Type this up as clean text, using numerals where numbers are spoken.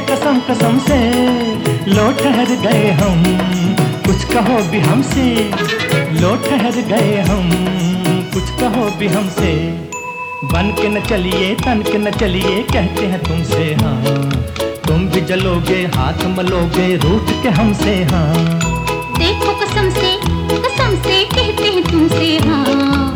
कसम कसम से लो ठहर गए हम, कुछ कहो भी हमसे। लो ठहर गए हम, कुछ कहो भी हमसे। बन के न चलिए तन के न चलिए, कहते हैं तुमसे हाँ। तुम भी जलोगे हाथ मलोगे रूठ के हमसे हाँ। देखो कसम से कहते हैं तुमसे हाँ।